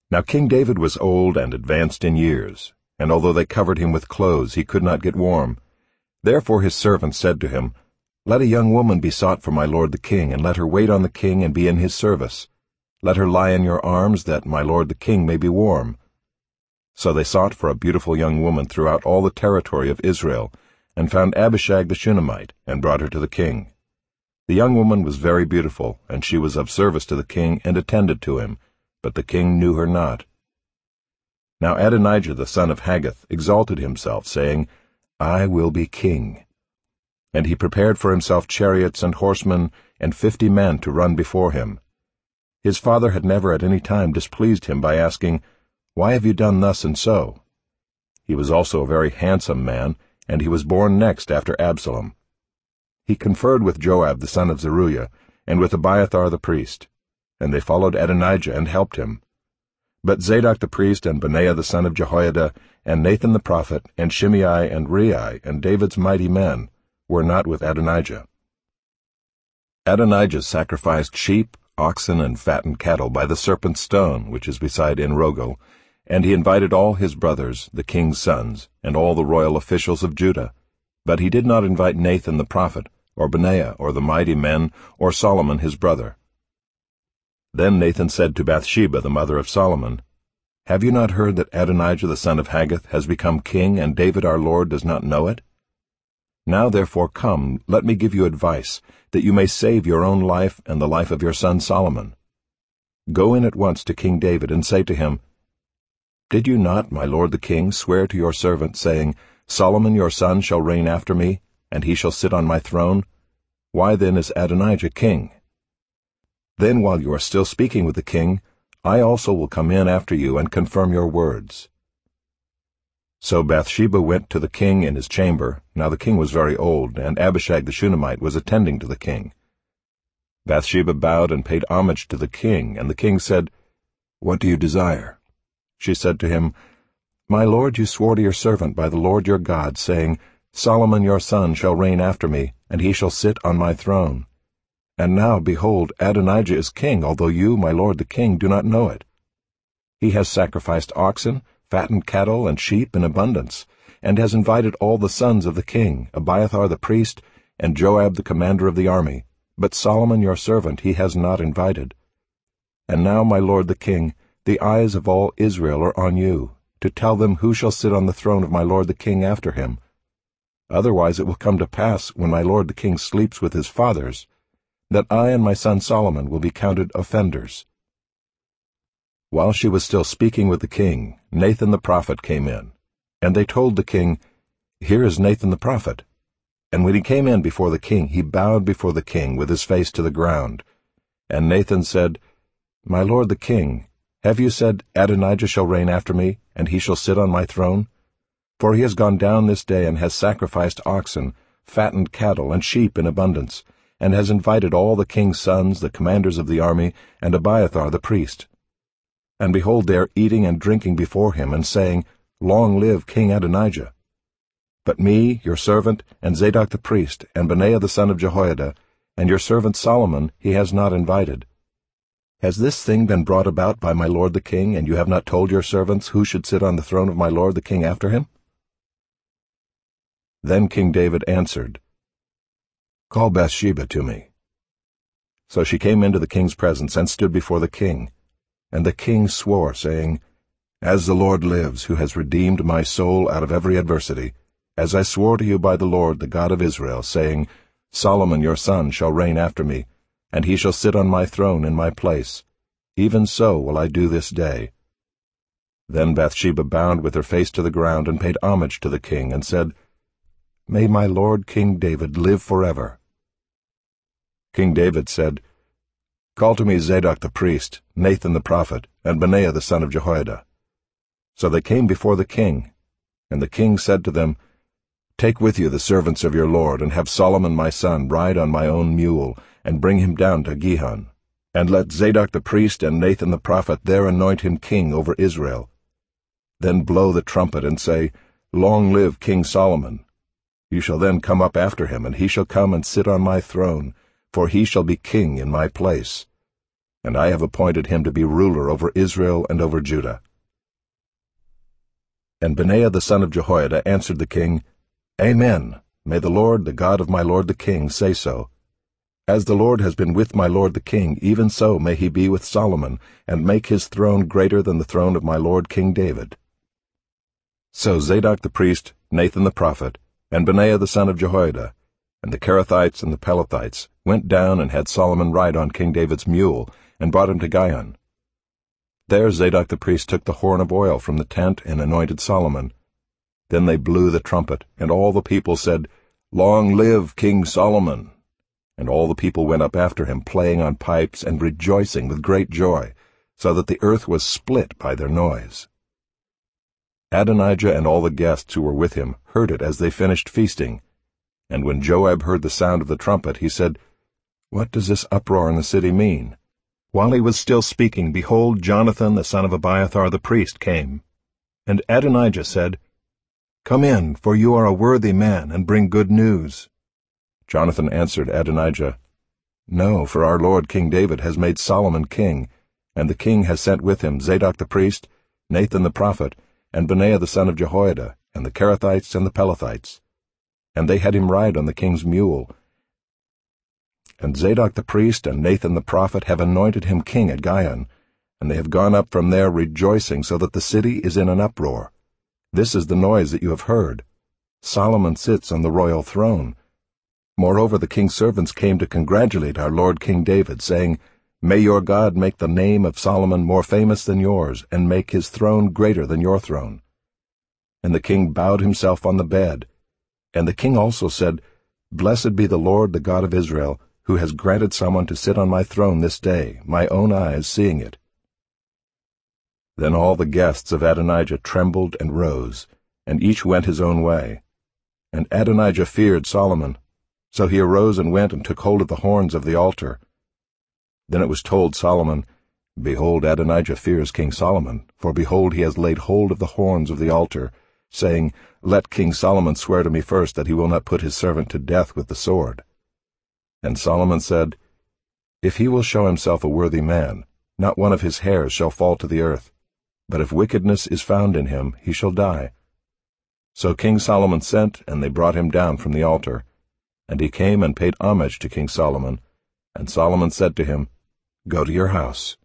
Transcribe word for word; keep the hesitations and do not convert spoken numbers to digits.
Now King David was old and advanced in years, and although they covered him with clothes, he could not get warm. Therefore his servants said to him, Let a young woman be sought for my lord the king, and let her wait on the king and be in his service. Let her lie in your arms, that my lord the king may be warm. So they sought for a beautiful young woman throughout all the territory of Israel, and found Abishag the Shunammite, and brought her to the king. The young woman was very beautiful, and she was of service to the king, and attended to him, but the king knew her not. Now Adonijah the son of Haggith exalted himself, saying, I will be king. And he prepared for himself chariots and horsemen, and fifty men to run before him. His father had never at any time displeased him by asking, Why have you done thus and so? He was also a very handsome man, and he was born next after Absalom. He conferred with Joab the son of Zeruiah, and with Abiathar the priest, and they followed Adonijah and helped him. But Zadok the priest, and Benaiah the son of Jehoiada, and Nathan the prophet, and Shimei and Rei, and David's mighty men, were not with Adonijah. Adonijah sacrificed sheep, oxen, and fattened cattle by the serpent's stone, which is beside En-rogel, and he invited all his brothers, the king's sons, and all the royal officials of Judah. But he did not invite Nathan the prophet, or Benaiah, or the mighty men, or Solomon his brother. Then Nathan said to Bathsheba, the mother of Solomon, Have you not heard that Adonijah the son of Haggith has become king, and David our lord does not know it? Now therefore come, let me give you advice, that you may save your own life and the life of your son Solomon. Go in at once to King David, and say to him, Did you not, my lord the king, swear to your servant, saying, Solomon your son shall reign after me, and he shall sit on my throne? Why then is Adonijah king? Then while you are still speaking with the king, I also will come in after you and confirm your words. So Bathsheba went to the king in his chamber. Now the king was very old, and Abishag the Shunammite was attending to the king. Bathsheba bowed and paid homage to the king, and the king said, What do you desire? She said to him, My lord, you swore to your servant by the Lord your God, saying, Solomon your son shall reign after me, and he shall sit on my throne. And now, behold, Adonijah is king, although you, my lord the king, do not know it. He has sacrificed oxen, fattened cattle, and sheep in abundance, and has invited all the sons of the king, Abiathar the priest, and Joab the commander of the army, but Solomon your servant he has not invited. And now, my lord the king, the eyes of all Israel are on you, to tell them who shall sit on the throne of my lord the king after him. Otherwise it will come to pass, when my lord the king sleeps with his fathers, that I and my son Solomon will be counted offenders. While she was still speaking with the king, Nathan the prophet came in, and they told the king, Here is Nathan the prophet. And when he came in before the king, he bowed before the king with his face to the ground. And Nathan said, My lord the king, have you said, Adonijah shall reign after me, and he shall sit on my throne? For he has gone down this day and has sacrificed oxen, fattened cattle, and sheep in abundance, and has invited all the king's sons, the commanders of the army, and Abiathar the priest. And behold, they are eating and drinking before him, and saying, Long live King Adonijah. But me, your servant, and Zadok the priest, and Benaiah the son of Jehoiada, and your servant Solomon he has not invited. Has this thing been brought about by my lord the king, and you have not told your servants who should sit on the throne of my lord the king after him? Then King David answered, Call Bathsheba to me. So she came into the king's presence, and stood before the king. And the king swore, saying, As the Lord lives, who has redeemed my soul out of every adversity, as I swore to you by the Lord, the God of Israel, saying, Solomon your son shall reign after me, and he shall sit on my throne in my place, even so will I do this day. Then Bathsheba bowed with her face to the ground, and paid homage to the king, and said, May my lord King David live forever. King David said, Call to me Zadok the priest, Nathan the prophet, and Benaiah the son of Jehoiada. So they came before the king, and the king said to them, Take with you the servants of your lord, and have Solomon my son ride on my own mule, and bring him down to Gihon. And let Zadok the priest and Nathan the prophet there anoint him king over Israel. Then blow the trumpet, and say, Long live King Solomon. You shall then come up after him, and he shall come and sit on my throne, for he shall be king in my place. and I have appointed him to be ruler over Israel and over Judah. And Benaiah the son of Jehoiada answered the king, Amen. May the Lord, the God of my lord the king, say so. As the Lord has been with my lord the king, even so may he be with Solomon, and make his throne greater than the throne of my lord King David. So Zadok the priest, Nathan the prophet, and Benaiah the son of Jehoiada, and the Kerethites and the Pelethites went down and had Solomon ride on King David's mule, and brought him to Gihon. There Zadok the priest took the horn of oil from the tent and anointed Solomon. Then they blew the trumpet, and all the people said, Long live King Solomon! And all the people went up after him, playing on pipes and rejoicing with great joy, so that the earth was split by their noise. Adonijah and all the guests who were with him heard it as they finished feasting. And when Joab heard the sound of the trumpet, he said, What does this uproar in the city mean? While he was still speaking, behold, Jonathan the son of Abiathar the priest came. And Adonijah said, Come in, for you are a worthy man, and bring good news. Jonathan answered Adonijah, No, for our lord King David has made Solomon king, and the king has sent with him Zadok the priest, Nathan the prophet, and Benaiah the son of Jehoiada, and the Kerethites and the Pelethites. And they had him ride on the king's mule. And Zadok the priest and Nathan the prophet have anointed him king at Gihon, and they have gone up from there rejoicing, so that the city is in an uproar. This is the noise that you have heard. Solomon sits on the royal throne. Moreover, the king's servants came to congratulate our lord King David, saying, May your God make the name of Solomon more famous than yours, and make his throne greater than your throne. And the king bowed himself on the bed. And the king also said, Blessed be the Lord, the God of Israel, who has granted someone to sit on my throne this day, my own eyes seeing it. Then all the guests of Adonijah trembled and rose, and each went his own way. And Adonijah feared Solomon. So he arose and went and took hold of the horns of the altar. Then it was told Solomon, Behold, Adonijah fears King Solomon, for behold, he has laid hold of the horns of the altar, saying, Let King Solomon swear to me first that he will not put his servant to death with the sword. And Solomon said, If he will show himself a worthy man, not one of his hairs shall fall to the earth. But if wickedness is found in him, he shall die. So King Solomon sent, and they brought him down from the altar. And he came and paid homage to King Solomon. And Solomon said to him, Go to your house.